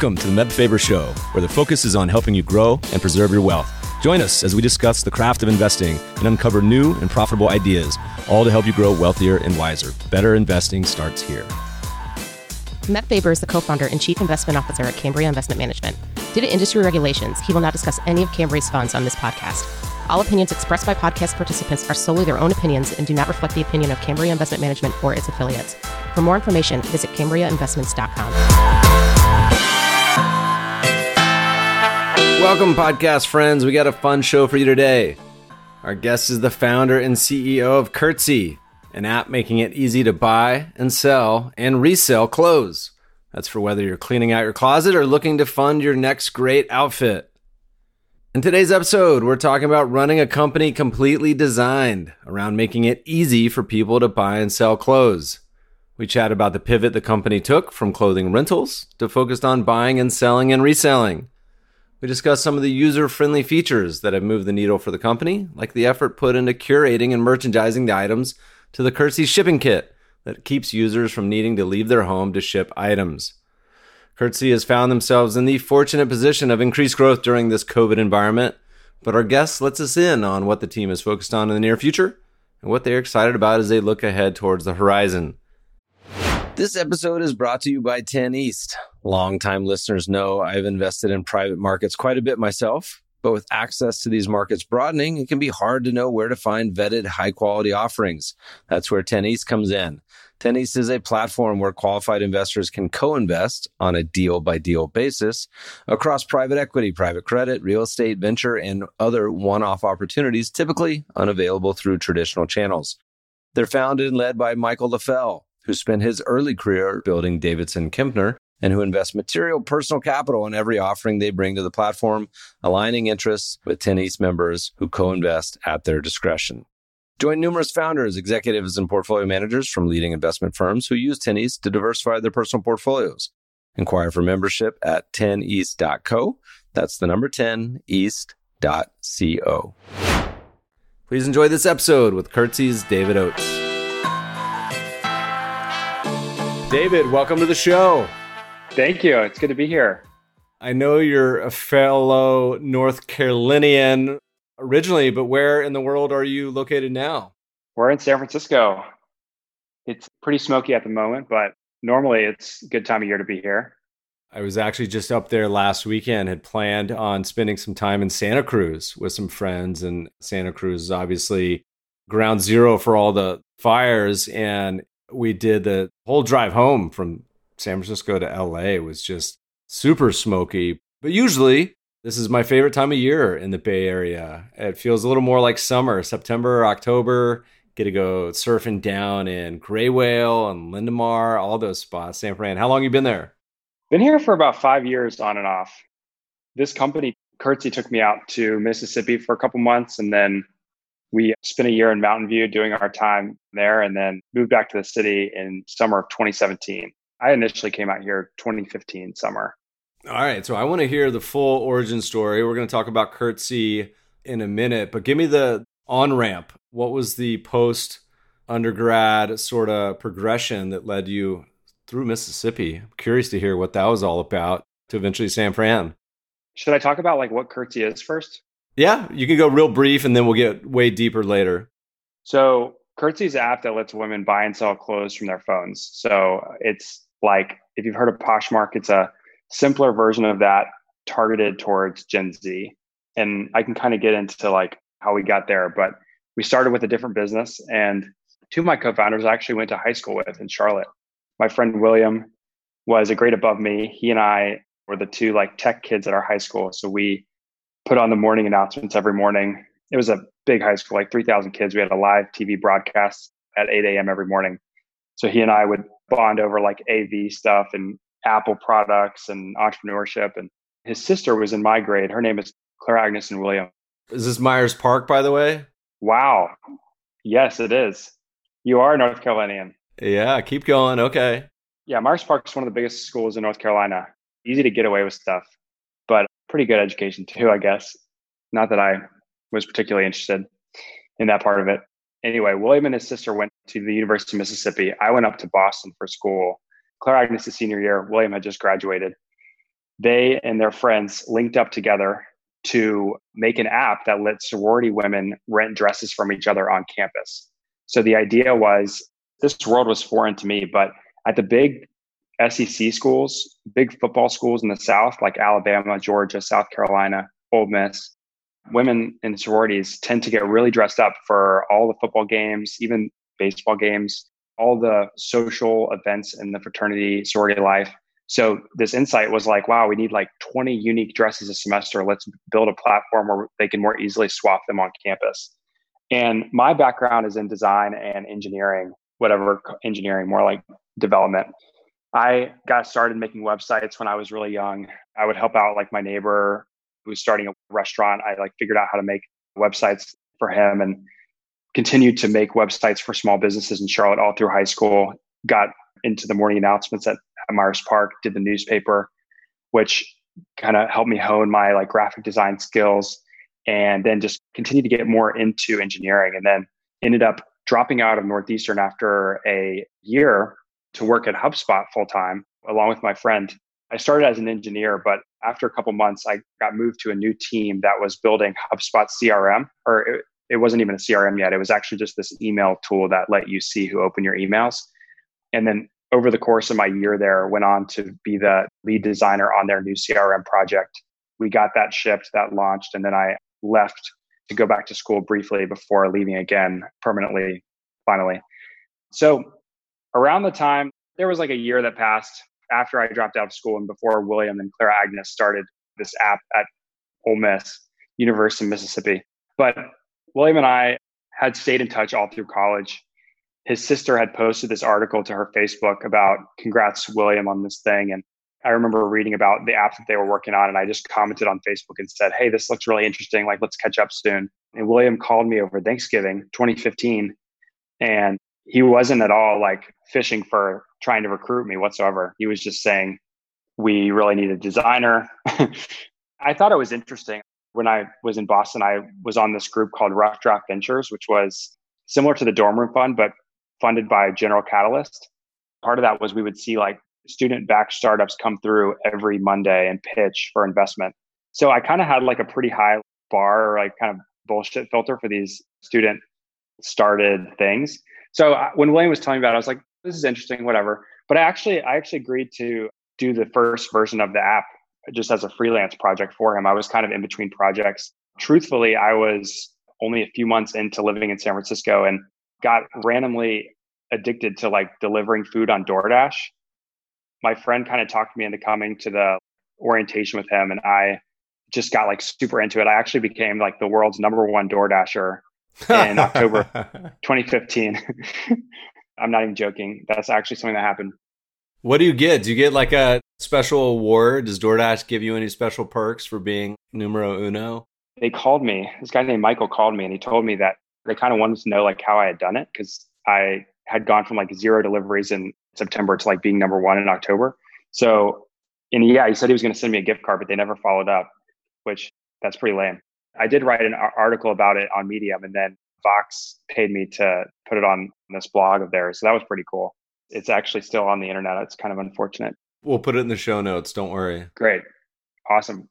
Welcome to the Meb Faber Show, where the focus is on helping you grow and preserve your wealth. Join us as we discuss the craft of investing and uncover new and profitable ideas, all to help you grow wealthier and wiser. Better investing starts here. Meb Faber is the co-founder and chief investment officer at Cambria Investment Management. Due to industry regulations, he will not discuss any of Cambria's funds on this podcast. All opinions expressed by podcast participants are solely their own opinions and do not reflect the opinion of Cambria Investment Management or its affiliates. For more information, visit CambriaInvestments.com. Welcome, podcast friends. We got a fun show for you today. Our guest is the founder and CEO of Curtsy, an app making it easy to buy and sell and resell clothes. That's for whether you're cleaning out your closet or looking to fund your next great outfit. In today's episode, we're talking about running a company completely designed around making it easy for people to buy and sell clothes. We chat about the pivot the company took from clothing rentals to focused on buying and selling and reselling. We discuss some of the user-friendly features that have moved the needle for the company, like the effort put into curating and merchandising the items to the Curtsy shipping kit that keeps users from needing to leave their home to ship items. Curtsy has found themselves in the fortunate position of increased growth during this COVID environment, but our guest lets us in on what the team is focused on in the near future and what they're excited about as they look ahead towards the horizon. This episode is brought to you by 10 East. Longtime listeners know I've invested in private markets quite a bit myself, but with access to these markets broadening, it can be hard to know where to find vetted, high-quality offerings. That's where 10 East comes in. 10 East is a platform where qualified investors can co-invest on a deal-by-deal basis across private equity, private credit, real estate, venture, and other one-off opportunities typically unavailable through traditional channels. They're founded and led by Michael LaFell, who spent his early career building Davidson Kempner, and who invest material personal capital in every offering they bring to the platform, aligning interests with 10 East members who co-invest at their discretion. Join numerous founders, executives, and portfolio managers from leading investment firms who use 10 East to diversify their personal portfolios. Inquire for membership at 10east.co. That's the number 10east.co. Please enjoy this episode with Curtsy's David Oates. David, welcome to the show. Thank you. It's good to be here. I know you're a fellow North Carolinian originally, but where in the world are you located now? We're in San Francisco. It's pretty smoky at the moment, but normally it's a good time of year to be here. I was actually just up there last weekend, had planned on spending some time in Santa Cruz with some friends, and Santa Cruz is obviously ground zero for all the fires, and we did the whole drive home from San Francisco to LA. It was just super smoky. But usually, this is my favorite time of year in the Bay Area. It feels a little more like summer, September, October. Get to go surfing down in Gray Whale and Lindemar, all those spots. San Fran. How long have you been there? Been here for about 5 years on and off. This company, Curtsy, took me out to Mississippi for a couple months, and then we spent a year in Mountain View doing our time there, and then moved back to the city in summer of 2017. I initially came out here 2015 summer. All right. So I want to hear the full origin story. We're going to talk about Curtsy in a minute, but give me the on-ramp. What was the post-undergrad sort of progression that led you through Mississippi? I'm curious to hear what that was all about to eventually San Fran. Should I talk about like what Curtsy is first? Yeah, you can go real brief and then we'll get way deeper later. So Curtsy is an app that lets women buy and sell clothes from their phones. So it's like, if you've heard of Poshmark, it's a simpler version of that targeted towards Gen Z. And I can kind of get into like how we got there, but we started with a different business, and two of my co-founders I actually went to high school with in Charlotte. My friend William was a grade above me. He and I were the two like tech kids at our high school. So we put on the morning announcements every morning. It was a big high school, like 3,000 kids. We had a live TV broadcast at 8 a.m. every morning. So he and I would bond over like AV stuff and Apple products and entrepreneurship. And his sister was in my grade. Her name is Claire Agnes and William. Is this Myers Park, by the way? Wow. Yes, it is. You are a North Carolinian. Yeah, keep going. Okay. Yeah, Myers Park is one of the biggest schools in North Carolina. Easy to get away with stuff, but pretty good education too, I guess. Not that I was particularly interested in that part of it. Anyway, William and his sister went to the University of Mississippi. I went up to Boston for school. Claire Agnes' senior year, William had just graduated. they and their friends linked up together to make an app that let sorority women rent dresses from each other on campus. So the idea was, this world was foreign to me, but at the big SEC schools, big football schools in the South, like Alabama, Georgia, South Carolina, Ole Miss, women in sororities tend to get really dressed up for all the football games, even baseball games, all the social events in the fraternity sorority life. So this insight was like, wow, we need like 20 unique dresses a semester. Let's build a platform where they can more easily swap them on campus. And my background is in design and engineering, whatever engineering, more like development. I got started making websites when I was really young. I would help out like my neighbor who was starting a restaurant. I like figured out how to make websites for him and continued to make websites for small businesses in Charlotte all through high school. Got into the morning announcements at Myers Park, did the newspaper, which kind of helped me hone my like graphic design skills, and then just continued to get more into engineering, and then ended up dropping out of Northeastern after a year to work at HubSpot full time along with my friend. I started as an engineer, but after a couple months, I got moved to a new team that was building HubSpot CRM, or it wasn't even a CRM yet. It was actually just this email tool that let you see who opened your emails. And then over the course of my year there, went on to be the lead designer on their new CRM project. We got that shipped, that launched, and then I left to go back to school briefly before leaving again permanently, finally. So around the time, there was like a year that passed after I dropped out of school and before William and Clara Agnes started this app at Ole Miss, University of Mississippi. But William and I had stayed in touch all through college. His sister had posted this article to her Facebook about congrats, William, on this thing. And I remember reading about the app that they were working on. And I just commented on Facebook and said, hey, this looks really interesting. Like, let's catch up soon. And William called me over Thanksgiving 2015. And he wasn't at all like fishing for trying to recruit me whatsoever. He was just saying, we really need a designer. I thought it was interesting. When I was in Boston, I was on this group called Rough Draft Ventures, which was similar to the Dorm Room Fund, but funded by General Catalyst. Part of that was we would see like student-backed startups come through every Monday and pitch for investment. So I kind of had like a pretty high bar, or like kind of bullshit filter for these student-started things. So when William was telling me about it, I was like, this is interesting, whatever. But I actually agreed to do the first version of the app just as a freelance project for him. I was kind of in between projects. Truthfully, I was only a few months into living in San Francisco and got randomly addicted to like delivering food on DoorDash. My friend kind of talked me into coming to the orientation with him, and I just got like super into it. I actually became like the world's #1 DoorDasher in October 2015. I'm not even joking. That's actually something that happened. What do you get? Do you get like a special award? Does DoorDash give you any special perks for being numero uno? They called me. This guy named Michael called me, and he told me that they kind of wanted to know like how I had done it, because I had gone from like 0 deliveries in September to like being #1 in October. So, and yeah, he said he was going to send me a gift card, but they never followed up, which that's pretty lame. I did write an article about it on Medium, and then Vox paid me to put it on this blog of theirs. So that was pretty cool. It's actually still on the internet. It's kind of unfortunate. We'll put it in the show notes. Don't worry. Great. Awesome.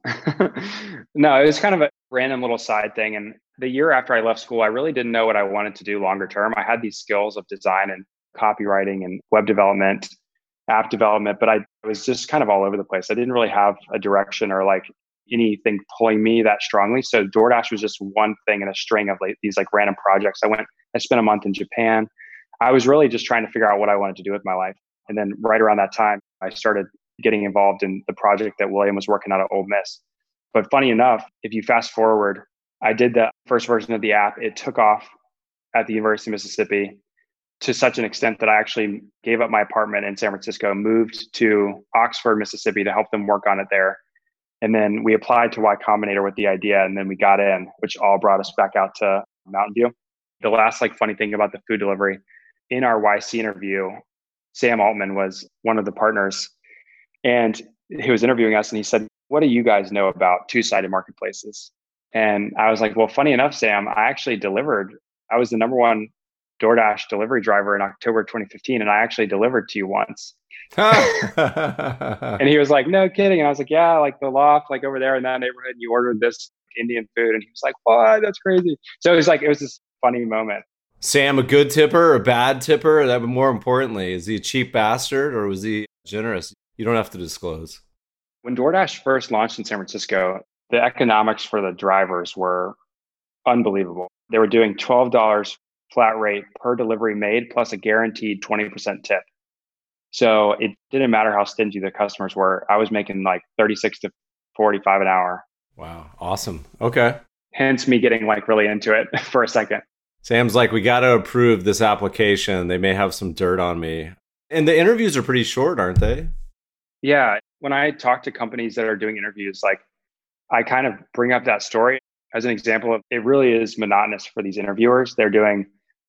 No, it was kind of a random little side thing. And the year after I left school, I really didn't know what I wanted to do longer term. I had these skills of design and copywriting and web development, app development, but I was just kind of all over the place. I didn't really have a direction or like anything pulling me that strongly. So DoorDash was just one thing in a string of like these like random projects. I spent a month in Japan. I was really just trying to figure out what I wanted to do with my life. And then right around that time, I started getting involved in the project that William was working on at Ole Miss. But funny enough, if you fast forward, I did the first version of the app. It took off at the University of Mississippi to such an extent that I actually gave up my apartment in San Francisco, moved to Oxford, Mississippi to help them work on it there. And then we applied to Y Combinator with the idea, and then we got in, which all brought us back out to Mountain View. The last like funny thing about the food delivery, in our YC interview, Sam Altman was one of the partners, and he was interviewing us, and he said, what do you guys know about two-sided marketplaces? And I was like, well, funny enough, Sam, I actually delivered. I was the #1 DoorDash delivery driver in October 2015, and I actually delivered to you once. And he was like, no kidding. And I was like, yeah, like the loft, like over there in that neighborhood, you ordered this Indian food. And he was like, what? That's crazy. So it was like, it was this funny moment. Sam, a good tipper or a bad tipper? That, more importantly, is he a cheap bastard or was he generous? You don't have to disclose. When DoorDash first launched in San Francisco, the economics for the drivers were unbelievable. They were doing $12 flat rate per delivery made plus a guaranteed 20% tip. So it didn't matter how stingy the customers were. I was making like 36 to 45 an hour. Wow. Awesome. Okay. Hence me getting like really into it for a second. Sam's like, we got to approve this application. They may have some dirt on me. And the interviews are pretty short, aren't they? Yeah. When I talk to companies that are doing interviews, like I kind of bring up that story as an example of it really is monotonous for these interviewers. They're doing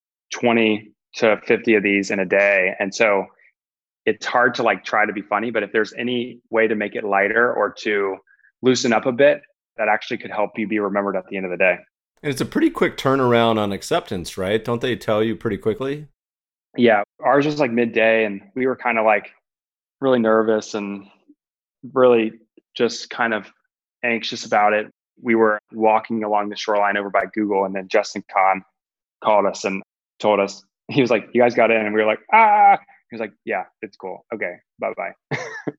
20 to 50 of these in a day. And so it's hard to like try to be funny, but if there's any way to make it lighter or to loosen up a bit, that actually could help you be remembered at the end of the day. And it's a pretty quick turnaround on acceptance, right? Don't they tell you pretty quickly? Yeah. Ours was like midday and we were kind of like really nervous and really just kind of anxious about it. We were walking along the shoreline over by Google, and then Justin Kahn called us and told us, he was like, you guys got in? And we were like, ah. He was like, yeah, it's cool. Okay, bye-bye.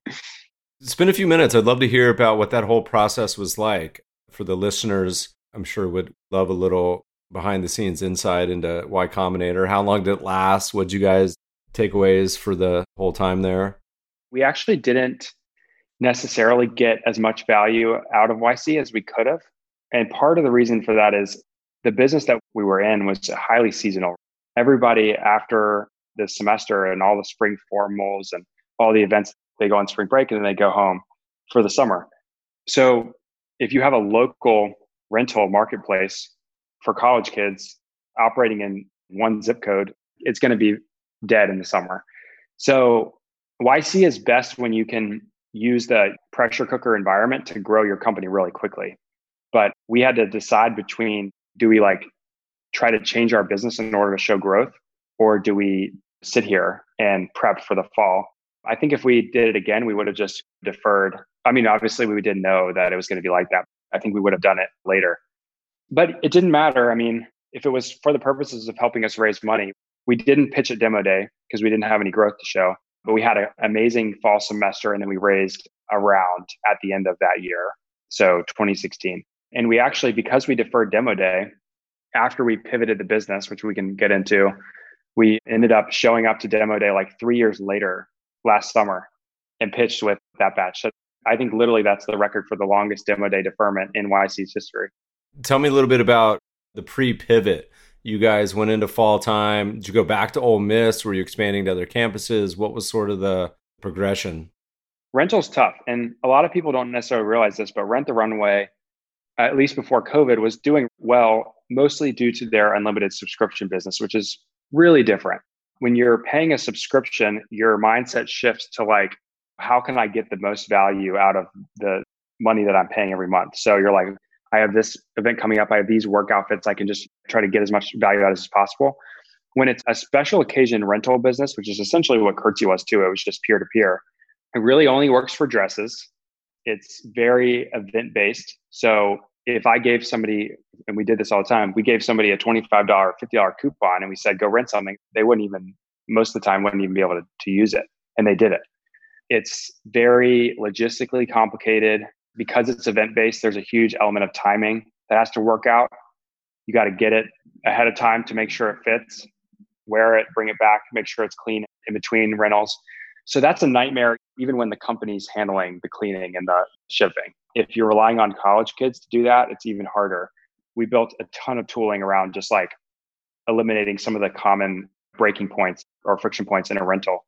It's been a few minutes. I'd love to hear about what that whole process was like. For the listeners, I'm sure would love a little behind the scenes insight into Y Combinator. How long did it last? What'd you guys takeaways for the whole time there? We actually didn't necessarily get as much value out of YC as we could have. And part of the reason for that is the business that we were in was highly seasonal. Everybody after the semester and all the spring formals and all the events, they go on spring break and then they go home for the summer. So if you have a local rental marketplace for college kids operating in one zip code, it's going to be dead in the summer. So YC is best when you can use the pressure cooker environment to grow your company really quickly. But we had to decide between, do we like try to change our business in order to show growth, or do we sit here and prep for the fall? I think if we did it again, we would have just deferred. I mean, obviously we didn't know that it was going to be like that. I think we would have done it later, but it didn't matter. I mean, if it was for the purposes of helping us raise money, we didn't pitch at demo day because we didn't have any growth to show, but we had an amazing fall semester. And then we raised a round at the end of that year. So 2016. And we actually, because we deferred demo day, after we pivoted the business, which we can get into, we ended up showing up to demo day like 3 years later last summer and pitched with that batch. So I think literally that's the record for the longest demo day deferment in YC's history. Tell me a little bit about the pre-pivot. You guys went into fall time. Did you go back to Ole Miss? Were you expanding to other campuses? What was sort of the progression? Rental's tough. And a lot of people don't necessarily realize this, but Rent the Runway, at least before COVID, was doing well, mostly due to their unlimited subscription business, which is really different. When you're paying a subscription, your mindset shifts to like, how can I get the most value out of the money that I'm paying every month? So you're like, I have this event coming up. I have these work outfits. I can just try to get as much value out as possible. When it's a special occasion rental business, which is essentially what Curtsy was too, it was just peer-to-peer. It really only works for dresses. It's very event-based. So if I gave somebody, and we did this all the time, we gave somebody a $25, $50 coupon and we said, go rent something, they wouldn't even, most of the time, wouldn't even be able to use it. And they did it. It's very logistically complicated. Because it's event-based, there's a huge element of timing that has to work out. You got to get it ahead of time to make sure it fits, wear it, bring it back, make sure it's clean in between rentals. So that's a nightmare, even when the company's handling the cleaning and the shipping. If you're relying on college kids to do that, it's even harder. We built a ton of tooling around just like eliminating some of the common breaking points or friction points in a rental.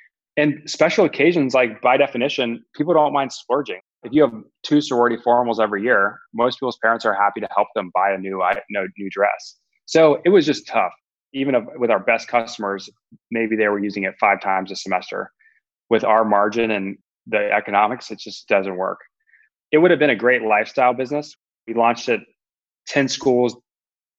And special occasions, like by definition, people don't mind splurging. If you have 2 sorority formals every year, most people's parents are happy to help them buy a new dress. So it was just tough. Even with our best customers, maybe they were using it 5 times a semester. With our margin and the economics, it just doesn't work. It would have been a great lifestyle business. We launched it 10 schools,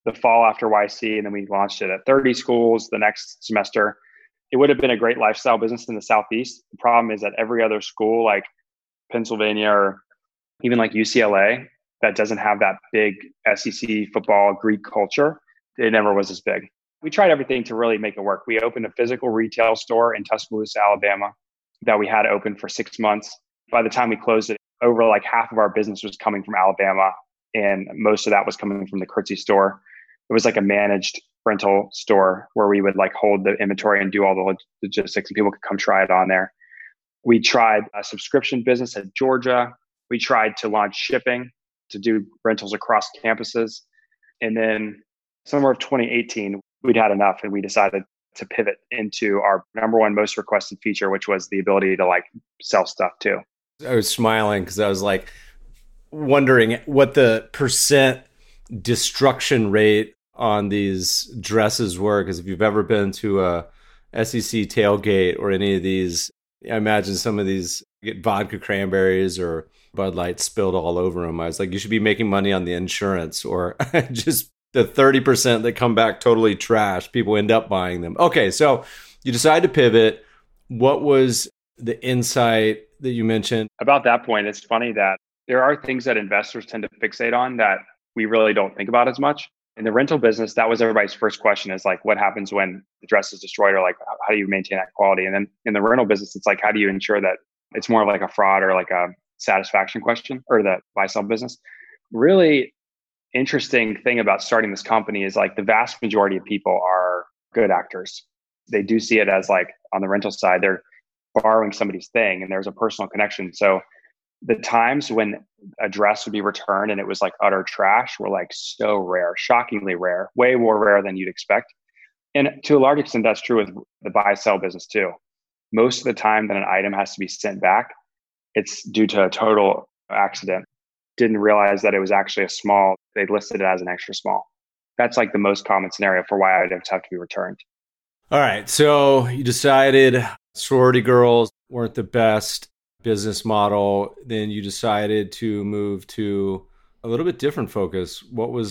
the fall after YC, and then we launched it at 30 schools the next semester. It would have been a great lifestyle business in the Southeast. The problem is that every other school, like Pennsylvania or even like UCLA, that doesn't have that big SEC football Greek culture, it never was as big. We tried everything to really make it work. We opened a physical retail store in Tuscaloosa, Alabama, that we had open for 6 months. By the time we closed it, over like half of our business was coming from Alabama, and most of that was coming from the Curtsy store. It was like a managed rental store where we would like hold the inventory and do all the logistics, and people could come try it on there. We tried a subscription business at Georgia. We tried to launch shipping to do rentals across campuses. And then summer of 2018, we'd had enough and we decided to pivot into our number one most requested feature, which was the ability to like sell stuff too. I was smiling because I was like wondering what the percent destruction rate on these dresses were. Because if you've ever been to a SEC tailgate or any of these, I imagine some of these get vodka cranberries or Bud Light spilled all over them. I was like, you should be making money on the insurance, or just the 30% that come back totally trash. People end up buying them. Okay, so you decide to pivot. What was the insight that you mentioned? About that point, it's funny that there are things that investors tend to fixate on that we really don't think about as much. In the rental business, that was everybody's first question, is like, what happens when the dress is destroyed, or like, how do you maintain that quality? And then in the rental business, it's like, how do you ensure that it's more like a fraud or like a satisfaction question, or the buy-sell business? Really interesting thing about starting this company is like the vast majority of people are good actors. They do see it as like on the rental side, they're borrowing somebody's thing and there's a personal connection. So the times when a dress would be returned and it was like utter trash were like so rare, shockingly rare, way more rare than you'd expect. And to a large extent, that's true with the buy-sell business too. Most of the time that an item has to be sent back, it's due to a total accident. Didn't realize that it was actually a small, they listed it as an extra small. That's like the most common scenario for why items have to be returned. All right. So you decided sorority girls weren't the best business model. Then you decided to move to a little bit different focus.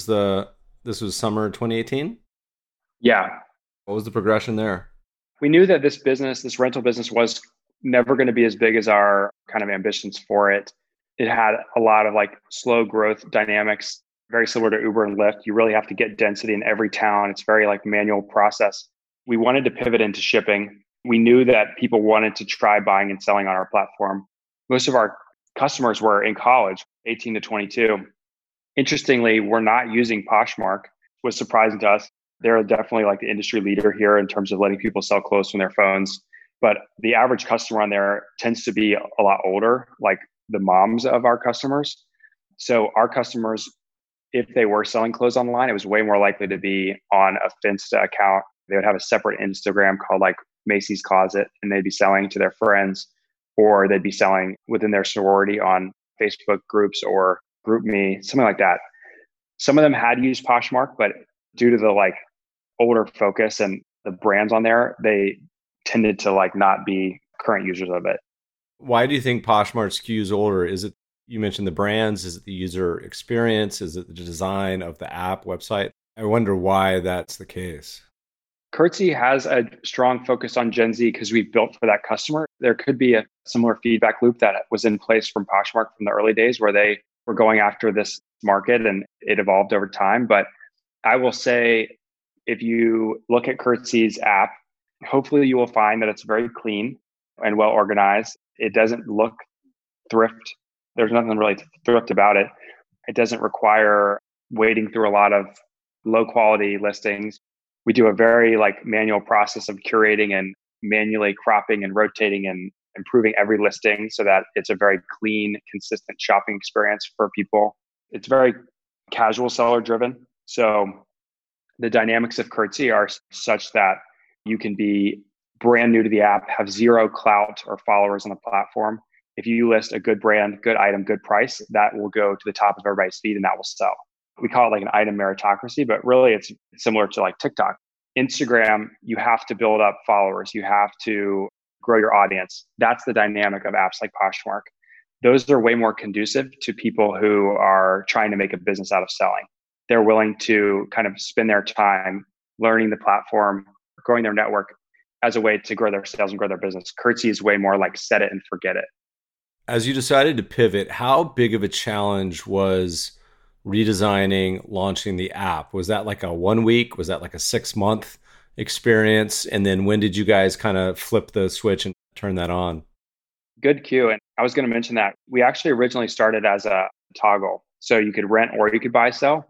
This was summer 2018? Yeah. What was the progression there? We knew that this rental business was never going to be as big as our kind of ambitions for it. It had a lot of like slow growth dynamics, very similar to Uber and Lyft. You really have to get density in every town. It's very like manual process. We wanted to pivot into shipping. We knew that people wanted to try buying and selling on our platform. Most of our customers were in college, 18 to 22. Interestingly, we're not using Poshmark. It was surprising to us. They're definitely like the industry leader here in terms of letting people sell clothes from their phones. But the average customer on there tends to be a lot older, like the moms of our customers. So our customers, if they were selling clothes online, it was way more likely to be on a Finsta account. They would have a separate Instagram called like Macy's Closet, and they'd be selling to their friends, or they'd be selling within their sorority on Facebook groups or GroupMe, something like that. Some of them had used Poshmark, but due to the like older focus and the brands on there, they tended to like not be current users of it. Why do you think Poshmark skews older? Is it, you mentioned the brands, is it the user experience? Is it the design of the app website? I wonder why that's the case. Curtsy has a strong focus on Gen Z because we've built for that customer. There could be a similar feedback loop that was in place from Poshmark from the early days where they were going after this market, and it evolved over time. But I will say, if you look at Curtsy's app, hopefully you will find that it's very clean and well organized. It doesn't look thrift. There's nothing really thrift about it. It doesn't require wading through a lot of low quality listings. We do a very like manual process of curating and manually cropping and rotating and improving every listing so that it's a very clean, consistent shopping experience for people. It's very casual seller driven. So the dynamics of Curtsy are such that you can be brand new to the app, have zero clout or followers on the platform. If you list a good brand, good item, good price, that will go to the top of everybody's feed and that will sell. We call it like an item meritocracy, but really it's similar to like TikTok. Instagram, you have to build up followers. You have to grow your audience. That's the dynamic of apps like Poshmark. Those are way more conducive to people who are trying to make a business out of selling they're willing to kind of spend their time learning the platform, growing their network as a way to grow their sales and grow their business. Curtsy is way more like set it and forget it. As you decided to pivot, how big of a challenge was redesigning, launching the app? Was that like a 1 week? Was that like a 6-month experience? And then when did you guys kind of flip the switch and turn that on? Good cue. And I was going to mention that we actually originally started as a toggle. So you could rent or you could buy, sell.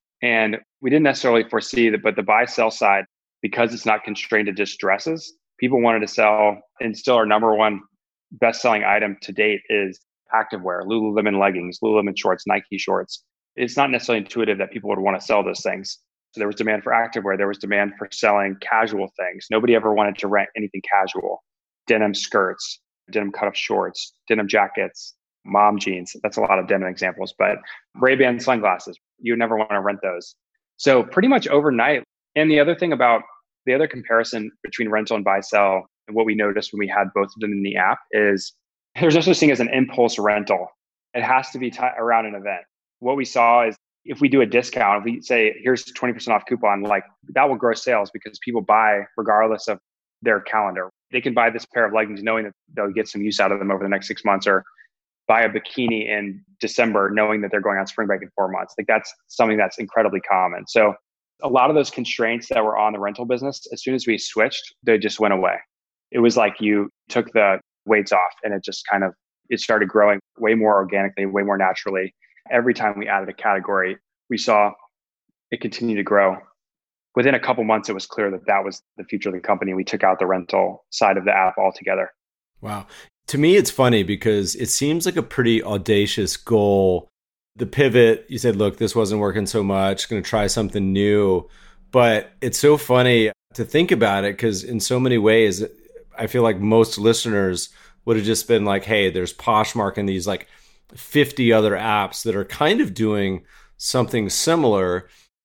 And we didn't necessarily foresee that, but the buy sell side, because it's not constrained to just dresses, people wanted to sell, and still our number one best-selling item to date is activewear, Lululemon leggings, Lululemon shorts, Nike shorts. It's not necessarily intuitive that people would want to sell those things. So there was demand for activewear. There was demand for selling casual things. Nobody ever wanted to rent anything casual. Denim skirts, denim cut-off shorts, denim jackets, mom jeans. That's a lot of denim examples, but Ray-Ban sunglasses, you would never want to rent those. So pretty much overnight. And the other thing about the other comparison between rental and buy sell, and what we noticed when we had both of them in the app, is there's no such thing as an impulse rental. It has to be around an event. What we saw is if we do a discount, if we say, here's 20% off coupon, like that will grow sales because people buy regardless of their calendar. They can buy this pair of leggings knowing that they'll get some use out of them over the next 6 months, or buy a bikini in December knowing that they're going on spring break in 4 months. Like that's something that's incredibly common. So a lot of those constraints that were on the rental business, as soon as we switched, they just went away. It was like you took the weights off and it started growing way more organically, way more naturally. Every time we added a category, we saw it continue to grow. Within a couple months, it was clear that that was the future of the company. We took out the rental side of the app altogether. Wow. To me, it's funny because it seems like a pretty audacious goal. The pivot, you said, look, this wasn't working so much, going to try something new. But it's so funny to think about it because in so many ways, I feel like most listeners would have just been like, hey, there's Poshmark and these like 50 other apps that are kind of doing something similar.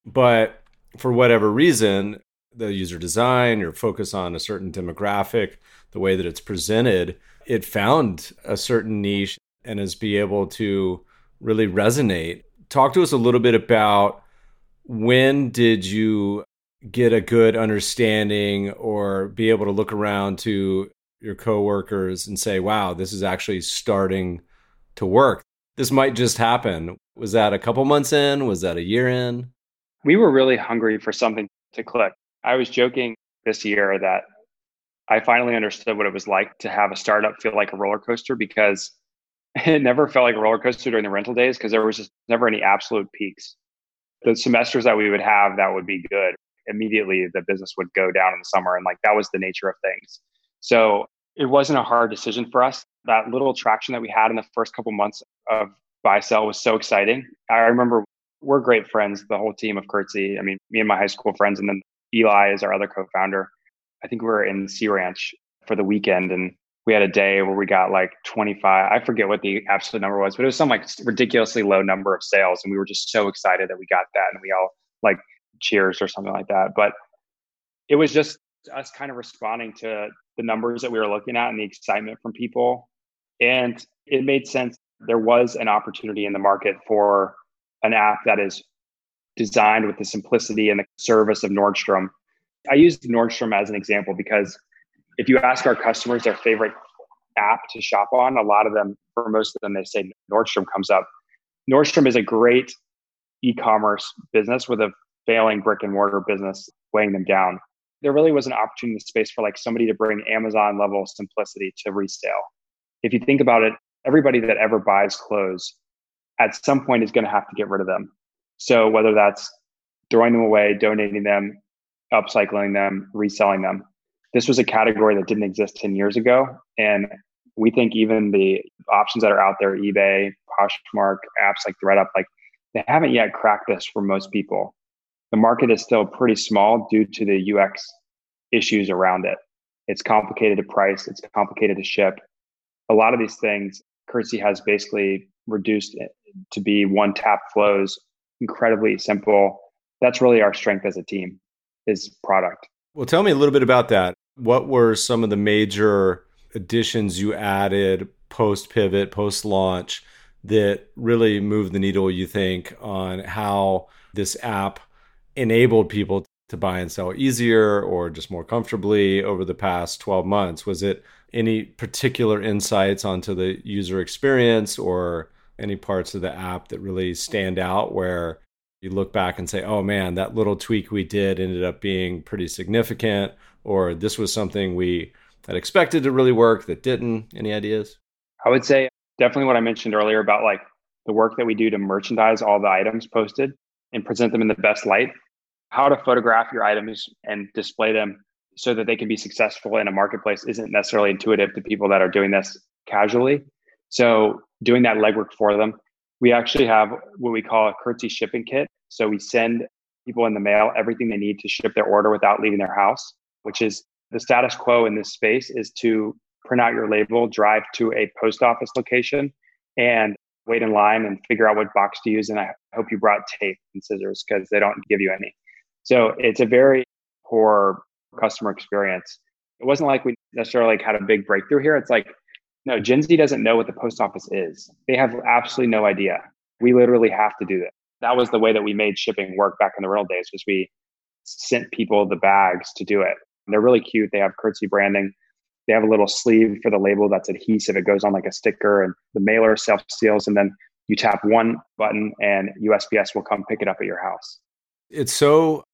But for whatever reason, the user design, your focus on a certain demographic, the way that it's presented, it found a certain niche and is be able to really resonate. Talk to us a little bit about when did you get a good understanding or be able to look around to your coworkers and say, wow, this is actually starting to work. This might just happen. Was that a couple months in? Was that a year in? We were really hungry for something to click. I was joking this year that I finally understood what it was like to have a startup feel like a roller coaster, because it never felt like a roller coaster during the rental days because there was just never any absolute peaks. The semesters that we would have that would be good, immediately the business would go down in the summer. And like that was the nature of things. So it wasn't a hard decision for us. That little traction that we had in the first couple months of buy sell was so exciting. I remember we're great friends, the whole team of Curtsy. I mean, me and my high school friends, and then Eli is our other co-founder. I think we were in Sea Ranch for the weekend, and we had a day where we got like 25. I forget what the absolute number was, but it was some like ridiculously low number of sales. And we were just so excited that we got that. And we all like cheers or something like that. But it was just us kind of responding to the numbers that we were looking at and the excitement from people. And it made sense. There was an opportunity in the market for an app that is designed with the simplicity and the service of Nordstrom. I used Nordstrom as an example because if you ask our customers their favorite app to shop on, a lot of them, for most of them, they say Nordstrom comes up. Nordstrom is a great e-commerce business with a failing brick and mortar business weighing them down. There really was an opportunity in the space for like somebody to bring Amazon level simplicity to resale. If you think about it, everybody that ever buys clothes at some point is going to have to get rid of them. So whether that's throwing them away, donating them, upcycling them, reselling them. This was a category that didn't exist 10 years ago. And we think even the options that are out there, eBay, Poshmark, apps like ThredUp, like they haven't yet cracked this for most people. The market is still pretty small due to the UX issues around it. It's complicated to price. It's complicated to ship. A lot of these things, Curtsy has basically reduced it to be one tap flows, incredibly simple. That's really our strength as a team, is product. Well, tell me a little bit about that. What were some of the major additions you added post-pivot, post-launch that really moved the needle, you think, on how this app enabled people to buy and sell easier or just more comfortably over the past 12 months? Was it any particular insights onto the user experience or any parts of the app that really stand out where you look back and say, oh man, that little tweak we did ended up being pretty significant, or this was something we had expected to really work that didn't? Any ideas? I would say definitely what I mentioned earlier about like the work that we do to merchandise all the items posted and present them in the best light, how to photograph your items and display them so that they can be successful in a marketplace isn't necessarily intuitive to people that are doing this casually. So doing that legwork for them. We actually have what we call a Curtsy shipping kit. So we send people in the mail everything they need to ship their order without leaving their house, which is the status quo in this space is to print out your label, drive to a post office location and wait in line and figure out what box to use. And I hope you brought tape and scissors because they don't give you any. So it's a very poor customer experience. It wasn't like we necessarily had a big breakthrough here. It's like, no, Gen Z doesn't know what the post office is. They have absolutely no idea. We literally have to do that. That was the way that we made shipping work back in the real days, was we sent people the bags to do it. And they're really cute. They have Curtsy branding. They have a little sleeve for the label that's adhesive. It goes on like a sticker and the mailer self-seals. And then you tap one button and USPS will come pick it up at your house. It's so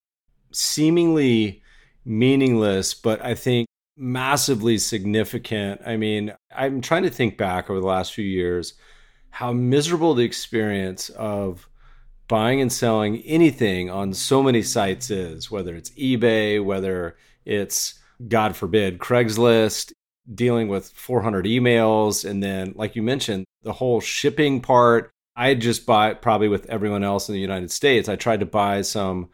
seemingly meaningless, but I think massively significant. I mean, I'm trying to think back over the last few years, how miserable the experience of buying and selling anything on so many sites is, whether it's eBay, whether it's, God forbid, Craigslist, dealing with 400 emails. And then, like you mentioned, the whole shipping part. I just bought, probably with everyone else in the United States, I tried to buy some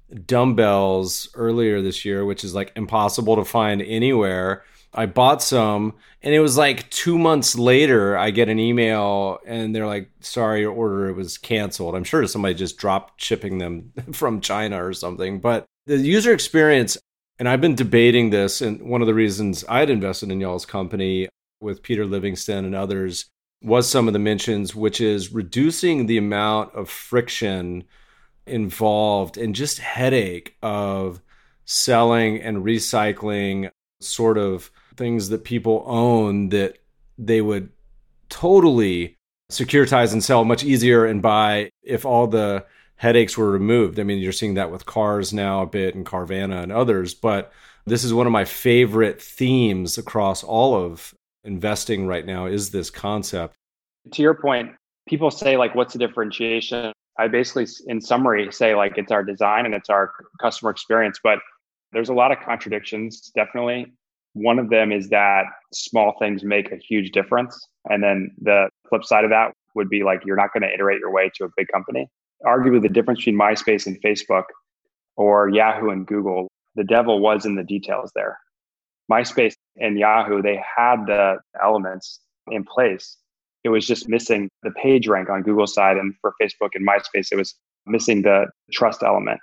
dumbbells earlier this year, which is like impossible to find anywhere. I bought some and it was like 2 months later, I get an email and they're like, sorry, your order was canceled. I'm sure somebody just dropped shipping them from China or something. But the user experience, and I've been debating this, and one of the reasons I'd invested in y'all's company with Peter Livingston and others was some of the mentions, which is reducing the amount of friction involved and just headache of selling and recycling sort of things that people own that they would totally securitize and sell much easier and buy if all the headaches were removed. I mean, you're seeing that with cars now a bit and Carvana and others, but this is one of my favorite themes across all of investing right now is this concept. To your point, people say like, what's the differentiation? I basically, in summary, say like it's our design and it's our customer experience, but there's a lot of contradictions, definitely. One of them is that small things make a huge difference. And then the flip side of that would be like, you're not going to iterate your way to a big company. Arguably, the difference between MySpace and Facebook or Yahoo and Google, the devil was in the details there. MySpace and Yahoo, they had the elements in place. It was just missing the page rank on Google's side. And for Facebook and MySpace, it was missing the trust element.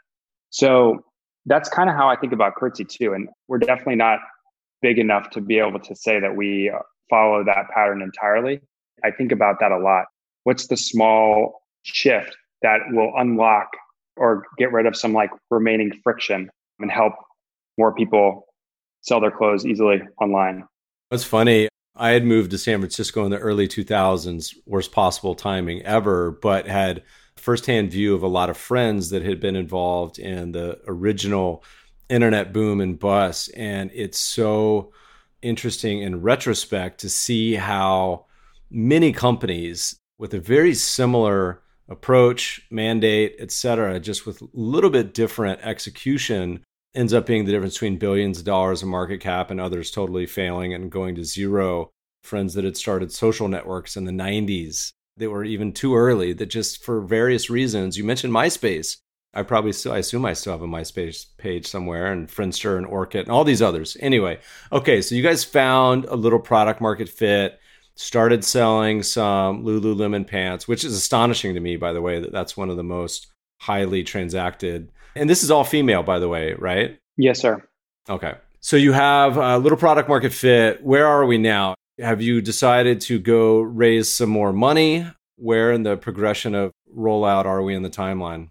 So that's kind of how I think about Curtsy too. And we're definitely not big enough to be able to say that we follow that pattern entirely. I think about that a lot. What's the small shift that will unlock or get rid of some like remaining friction and help more people sell their clothes easily online? That's funny. I had moved to San Francisco in the early 2000s, worst possible timing ever, but had firsthand view of a lot of friends that had been involved in the original internet boom and bust. And it's so interesting in retrospect to see how many companies with a very similar approach, mandate, et cetera, just with a little bit different execution, ends up being the difference between billions of dollars in market cap and others totally failing and going to zero. Friends that had started social networks in the 90s that were even too early, that just for various reasons, you mentioned MySpace. I assume I still have a MySpace page somewhere, and Friendster and Orkut and all these others. Anyway, okay, so you guys found a little product market fit, started selling some Lululemon pants, which is astonishing to me, by the way, that that's one of the most highly transacted. And this is all female, by the way, right? Yes, sir. Okay. So you have a little product market fit. Where are we now? Have you decided to go raise some more money? Where in the progression of rollout are we in the timeline?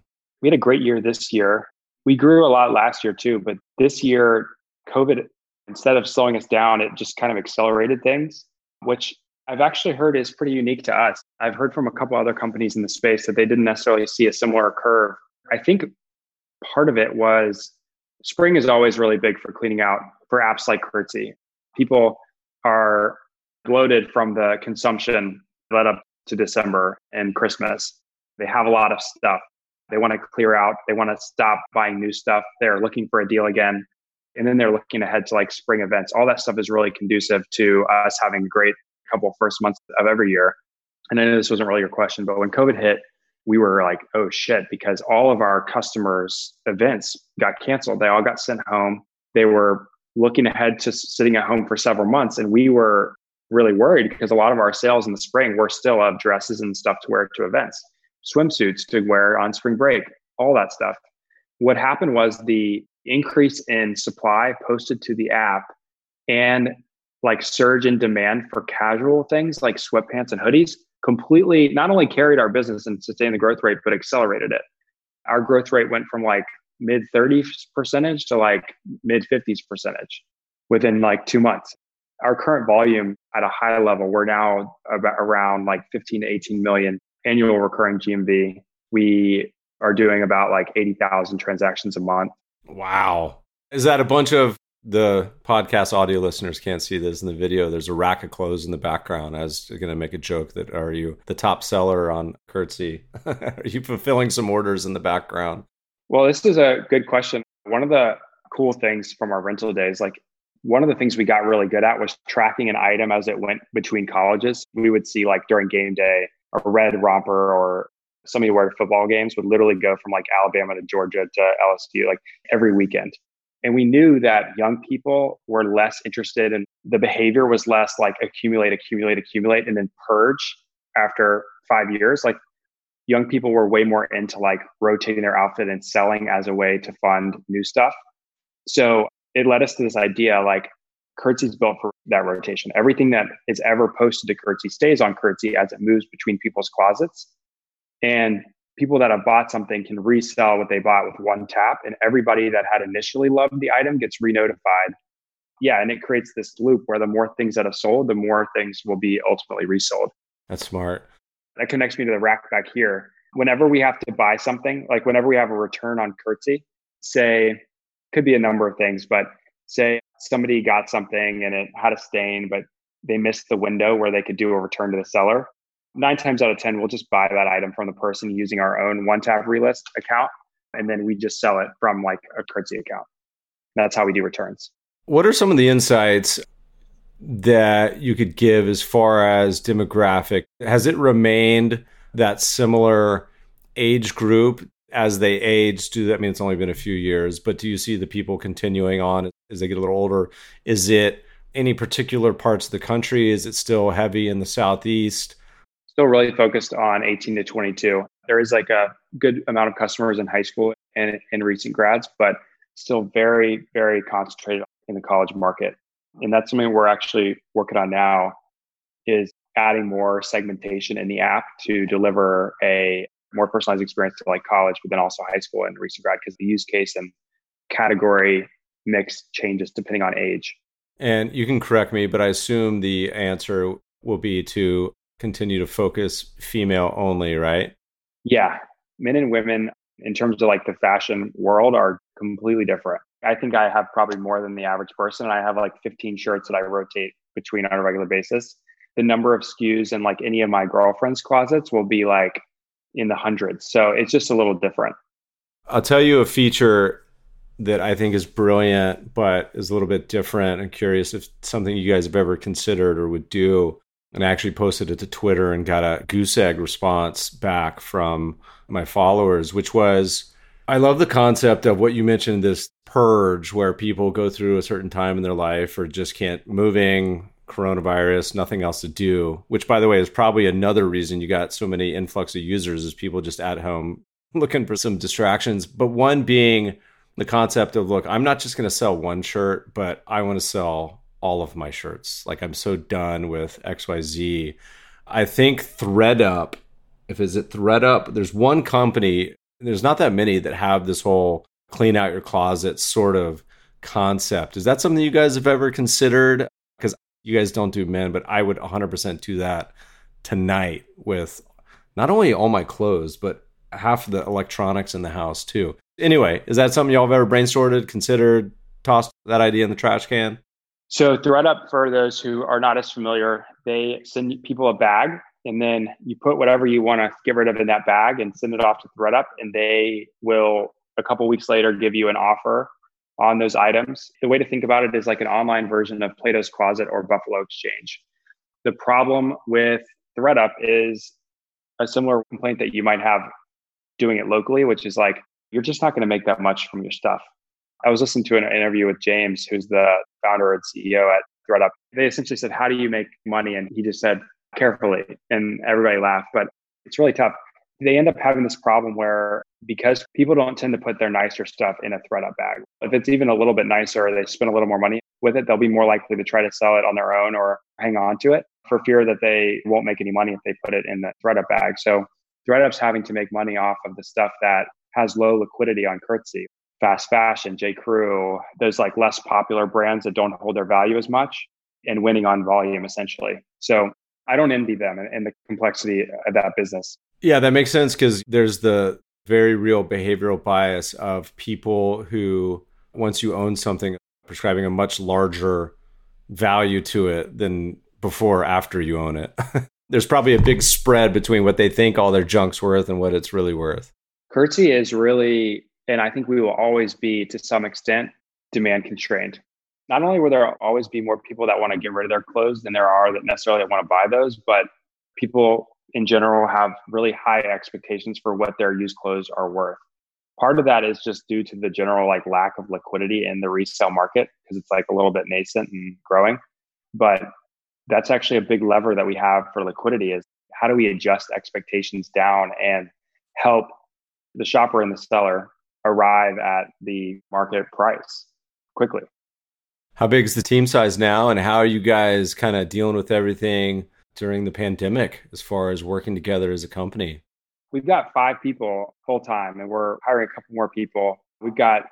We had a great year this year. We grew a lot last year too, but this year, COVID, instead of slowing us down, it just kind of accelerated things, which I've actually heard is pretty unique to us. I've heard from a couple other companies in the space that they didn't necessarily see a similar curve. I think part of it was spring is always really big for cleaning out for apps like Curtsy. People are bloated from the consumption led up to December and Christmas. They have a lot of stuff. They want to clear out. They want to stop buying new stuff. They're looking for a deal again. And then they're looking ahead to like spring events. All that stuff is really conducive to us having a great couple of first months of every year. And I know this wasn't really your question, but when COVID hit, we were like, oh shit, because all of our customers' events got canceled. They all got sent home. They were looking ahead to sitting at home for several months. And we were really worried because a lot of our sales in the spring were still of dresses and stuff to wear to events, swimsuits to wear on spring break, all that stuff. What happened was the increase in supply posted to the app and like surge in demand for casual things like sweatpants and hoodies completely not only carried our business and sustained the growth rate, but accelerated it. Our growth rate went from like mid 30% to like mid 50% within like 2 months. Our current volume at a high level, we're now about around like 15 to 18 million annual recurring GMV. We are doing about like 80,000 transactions a month. Wow. Is that a bunch of the podcast audio listeners can't see this in the video? There's a rack of clothes in the background. I was going to make a joke that, are you the top seller on Curtsy? Are you fulfilling some orders in the background? Well, this is a good question. One of the cool things from our rental days, like one of the things we got really good at was tracking an item as it went between colleges. We would see like during game day, a red romper or somebody who wear football games would literally go from like Alabama to Georgia to LSU like every weekend. And we knew that young people were less interested in the behavior was less like accumulate, and then purge after 5 years. Like young people were way more into like rotating their outfit and selling as a way to fund new stuff. So it led us to this idea like Curtsy's built for that rotation. Everything that is ever posted to Curtsy stays on Curtsy as it moves between people's closets. And people that have bought something can resell what they bought with one tap. And everybody that had initially loved the item gets re-notified. Yeah, and it creates this loop where the more things that have sold, the more things will be ultimately resold. That's smart. That connects me to the rack back here. Whenever we have to buy something, like whenever we have a return on Curtsy, say, could be a number of things, but say somebody got something and it had a stain, but they missed the window where they could do a return to the seller. 9 times out of 10, we'll just buy that item from the person using our own one-tap relist account, and then we just sell it from like a Curtsy account. That's how we do returns. What are some of the insights that you could give as far as demographic? Has it remained that similar age group as they age? I mean, it's only been a few years, but do you see the people continuing on as they get a little older? Is it any particular parts of the country? Is it still heavy in the Southeast? Still really focused on 18 to 22. There is like a good amount of customers in high school and in recent grads, but still very, very concentrated in the college market. And that's something we're actually working on now, is adding more segmentation in the app to deliver a more personalized experience to like college, but then also high school and recent grad, because the use case and category mix changes depending on age. And you can correct me, but I assume the answer will be to continue to focus female only, right? Yeah. Men and women in terms of like the fashion world are completely different. I think I have probably more than the average person. I have like 15 shirts that I rotate between on a regular basis. The number of SKUs in like any of my girlfriend's closets will be like in the hundreds. So it's just a little different. I'll tell you a feature that I think is brilliant, but is a little bit different. I'm curious if something you guys have ever considered or would do. And I actually posted it to Twitter and got a goose egg response back from my followers, which was, I love the concept of what you mentioned, this purge where people go through a certain time in their life or just can't moving, coronavirus, nothing else to do, which by the way is probably another reason you got so many influx of users is people just at home looking for some distractions. But one being the concept of, look, I'm not just going to sell one shirt, but I want to sell all of my shirts. Like I'm so done with XYZ. I think ThredUp, there's one company, there's not that many that have this whole clean out your closet sort of concept. Is that something you guys have ever considered? Because you guys don't do men, but I would 100% do that tonight with not only all my clothes, but half of the electronics in the house too. Anyway, is that something y'all have ever brainstormed, considered, tossed that idea in the trash can? So ThredUp, for those who are not as familiar, they send people a bag, and then you put whatever you want to get rid of in that bag and send it off to ThredUp, and they will a couple weeks later give you an offer on those items. The way to think about it is like an online version of Plato's Closet or Buffalo Exchange. The problem with ThredUp is a similar complaint that you might have doing it locally, which is like, you're just not going to make that much from your stuff. I was listening to an interview with James, who's the founder and CEO at ThredUp. They essentially said, how do you make money? And he just said, carefully. And everybody laughed, but it's really tough. They end up having this problem where, because people don't tend to put their nicer stuff in a ThredUp bag, if it's even a little bit nicer, or they spend a little more money with it, they'll be more likely to try to sell it on their own or hang on to it for fear that they won't make any money if they put it in the ThredUp bag. So ThredUp's having to make money off of the stuff that has low liquidity on Curtsy. Fast fashion, J. Crew, those like less popular brands that don't hold their value as much, and winning on volume essentially. So I don't envy them and the complexity of that business. Yeah, that makes sense, because there's the very real behavioral bias of people who, once you own something, prescribing a much larger value to it than before or after you own it. There's probably a big spread between what they think all their junk's worth and what it's really worth. Curtsy is really, and I think we will always be to some extent, demand constrained. Not only will there always be more people that want to get rid of their clothes than there are that necessarily want to buy those, but people in general have really high expectations for what their used clothes are worth. Part of that is just due to the general like lack of liquidity in the resale market, because it's like a little bit nascent and growing. But that's actually a big lever that we have for liquidity, is how do we adjust expectations down and help the shopper and the seller arrive at the market price quickly. How big is the team size now, and how are you guys kind of dealing with everything during the pandemic as far as working together as a company? We've got 5 people full time, and we're hiring a couple more people. We've got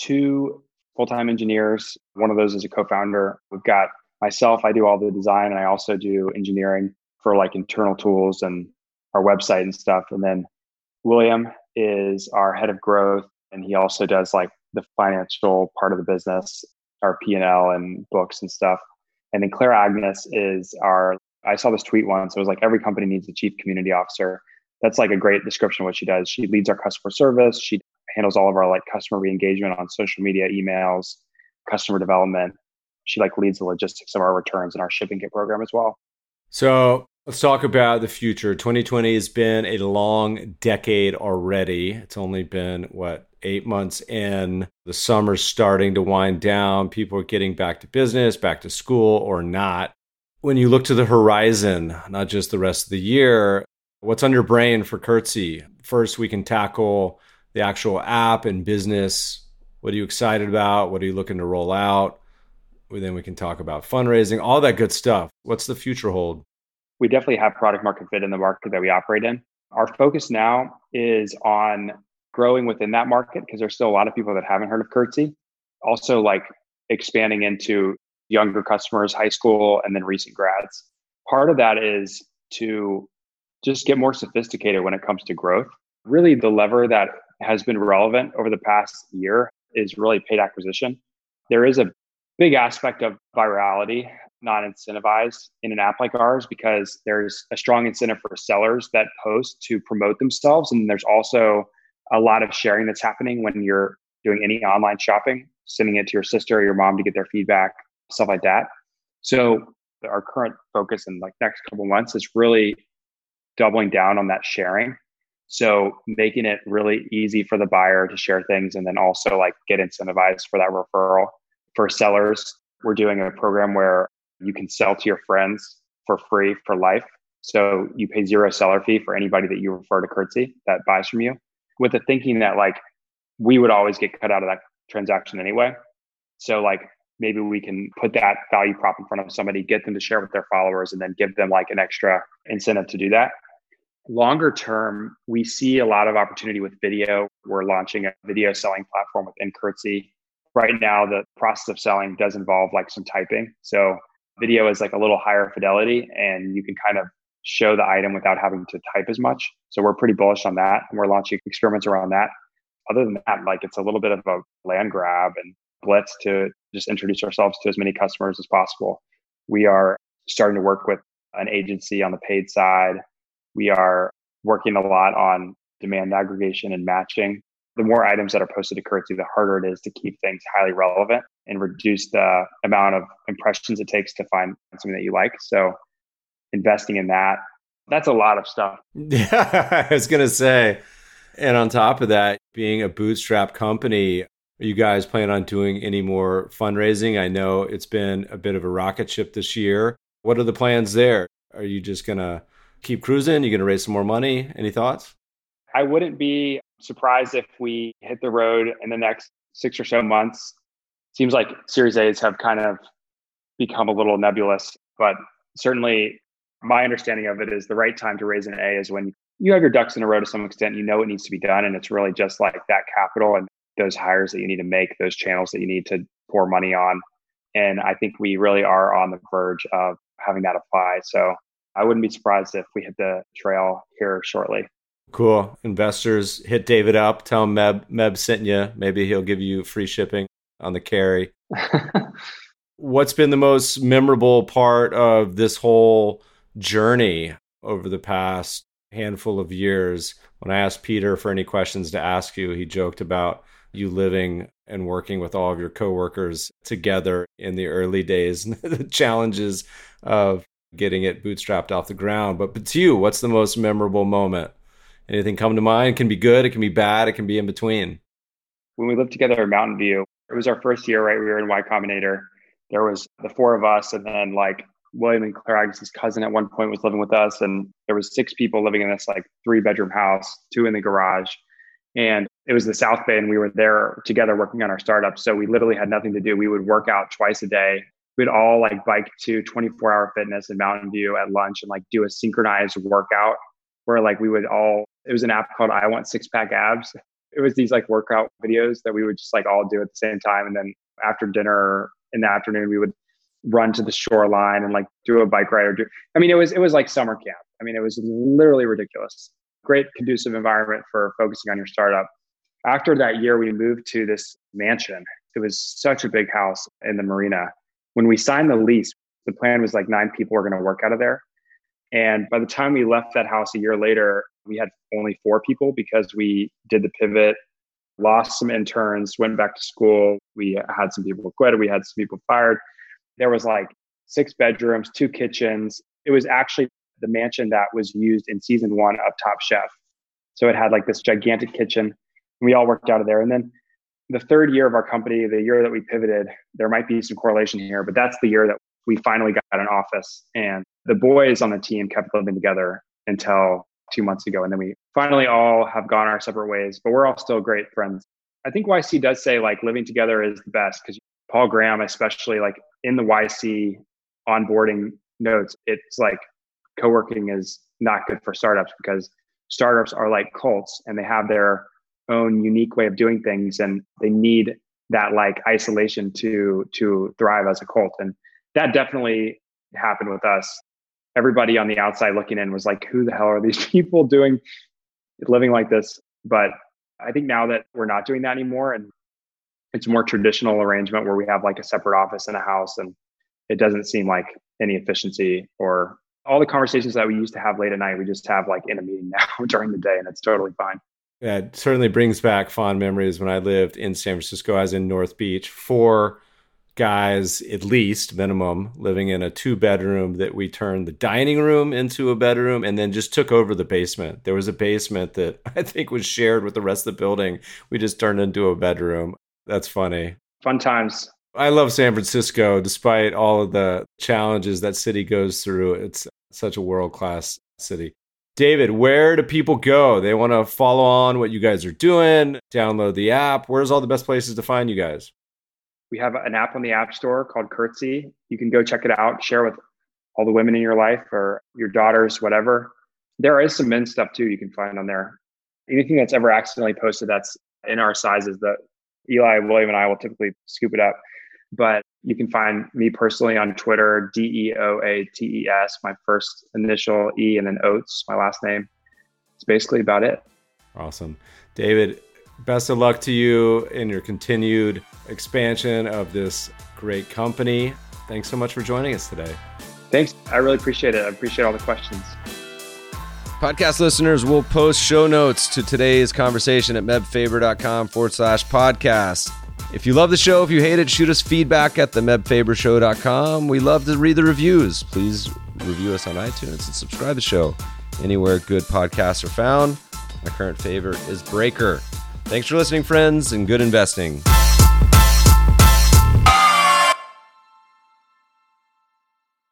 2 full-time engineers. One of those is a co-founder. We've got myself, I do all the design, and I also do engineering for like internal tools and our website and stuff. And then William is our head of growth, and he also does like the financial part of the business, our P&L and books and stuff. And then Claire Agnes is I saw this tweet once. It was like, every company needs a chief community officer. That's like a great description of what she does. She leads our customer service. She handles all of our like customer re-engagement on social media, emails, customer development. She like leads the logistics of our returns and our shipping kit program as well. So let's talk about the future. 2020 has been a long decade already. It's only been, 8 months in. The summer's starting to wind down. People are getting back to business, back to school, or not. When you look to the horizon, not just the rest of the year, what's on your brain for Curtsy? First, we can tackle the actual app and business. What are you excited about? What are you looking to roll out? Then we can talk about fundraising, all that good stuff. What's the future hold? We definitely have product market fit in the market that we operate in. Our focus now is on growing within that market, because there's still a lot of people that haven't heard of Curtsy. Also like expanding into younger customers, high school, and then recent grads. Part of that is to just get more sophisticated when it comes to growth. Really, the lever that has been relevant over the past year is really paid acquisition. There is a big aspect of virality, not incentivized in an app like ours, because there's a strong incentive for sellers that post to promote themselves. And there's also a lot of sharing that's happening when you're doing any online shopping, sending it to your sister or your mom to get their feedback, stuff like that. So our current focus in like next couple months is really doubling down on that sharing. So making it really easy for the buyer to share things, and then also like get incentivized for that referral. For sellers, we're doing a program where you can sell to your friends for free for life. So you pay 0 seller fee for anybody that you refer to Curtsy that buys from you, with the thinking that like we would always get cut out of that transaction anyway. So like maybe we can put that value prop in front of somebody, get them to share with their followers, and then give them like an extra incentive to do that. Longer term, we see a lot of opportunity with video. We're launching a video selling platform within Curtsy. Right now, the process of selling does involve like some typing. So video is like a little higher fidelity and you can kind of show the item without having to type as much. So we're pretty bullish on that. And we're launching experiments around that. Other than that, like it's a little bit of a land grab and blitz to just introduce ourselves to as many customers as possible. We are starting to work with an agency on the paid side. We are working a lot on demand aggregation and matching. The more items that are posted to Curtsy, the harder it is to keep things highly relevant and reduce the amount of impressions it takes to find something that you like. So investing in that, that's a lot of stuff. Yeah, I was going to say, and on top of that, being a bootstrap company, are you guys planning on doing any more fundraising? I know it's been a bit of a rocket ship this year. What are the plans there? Are you just going to keep cruising? You going to raise some more money? Any thoughts? I wouldn't be surprised if we hit the road in the next 6 or so months. Seems like Series A's have kind of become a little nebulous, but certainly my understanding of it is the right time to raise an A is when you have your ducks in a row to some extent, you know what needs to be done. And it's really just like that capital and those hires that you need to make, those channels that you need to pour money on. And I think we really are on the verge of having that apply. So I wouldn't be surprised if we hit the trail here shortly. Cool. Investors, hit David up. Tell him Meb sent you. Maybe he'll give you free shipping on the carry. What's been the most memorable part of this whole journey over the past handful of years? When I asked Peter for any questions to ask you, he joked about you living and working with all of your coworkers together in the early days, the challenges of getting it bootstrapped off the ground. But to you, what's the most memorable moment? Anything come to mind? It can be good, it can be bad, it can be in between. When we lived together in Mountain View, it was our first year, right? We were in Y Combinator. There was the four of us, and then like William and Claire Agnes' cousin at one point was living with us, and there was 6 people living in this like 3-bedroom house, 2 in the garage. And it was the South Bay, and we were there together working on our startup. So we literally had nothing to do. We would work out twice a day. We'd all like bike to 24-hour fitness in Mountain View at lunch and like do a synchronized workout where like we would all, it was an app called I Want Six Pack Abs. It was these like workout videos that we would just like all do at the same time. And then after dinner in the afternoon, we would run to the shoreline and like do a bike ride it was like summer camp. I mean, it was literally ridiculous. Great conducive environment for focusing on your startup. After that year, we moved to this mansion. It was such a big house in the marina. When we signed the lease, the plan was like 9 people were going to work out of there. And by the time we left that house a year later, we had only 4 people because we did the pivot, lost some interns, went back to school. We had some people quit. We had some people fired. There was like 6 bedrooms, 2 kitchens. It was actually the mansion that was used in season 1 of Top Chef. So it had like this gigantic kitchen. We all worked out of there. And then the 3rd year of our company, the year that we pivoted, there might be some correlation here, but that's the year that we finally got an office. And the boys on the team kept living together until 2 months ago. And then we finally all have gone our separate ways, but we're all still great friends. I think YC does say like living together is the best because Paul Graham, especially like in the YC onboarding notes, it's like co-working is not good for startups because startups are like cults and they have their own unique way of doing things and they need that like isolation to thrive as a cult. And that definitely happened with us. Everybody on the outside looking in was like, who the hell are these people doing, living like this? But I think now that we're not doing that anymore and it's a more traditional arrangement where we have like a separate office in a house and it doesn't seem like any efficiency or all the conversations that we used to have late at night, we just have like in a meeting now during the day and it's totally fine. Yeah, it certainly brings back fond memories when I lived in San Francisco. I was in North Beach. 4 guys, at least minimum, living in a 2-bedroom that we turned the dining room into a bedroom and then just took over the basement. There was a basement that I think was shared with the rest of the building. We just turned into a bedroom. That's funny. Fun times. I love San Francisco, despite all of the challenges that city goes through. It's such a world-class city. David, where do people go? They want to follow on what you guys are doing, download the app. Where's all the best places to find you guys? We have an app on the App Store called Curtsy. You can go check it out, share with all the women in your life or your daughters, whatever. There is some men's stuff too you can find on there. Anything that's ever accidentally posted that's in our sizes, that Eli, William, and I will typically scoop it up. But you can find me personally on Twitter, DEOATES, my first initial E, and then Oates, my last name. It's basically about it. Awesome. David, best of luck to you in your continued expansion of this great company. Thanks so much for joining us today. Thanks. I really appreciate it. I appreciate all the questions. Podcast listeners will post show notes to today's conversation at mebfaber.com/podcast. If you love the show, if you hate it, shoot us feedback at themebfabershow.com. We love to read the reviews. Please review us on iTunes and subscribe to the show anywhere good podcasts are found. My current favorite is Breaker. Thanks for listening, friends, and good investing.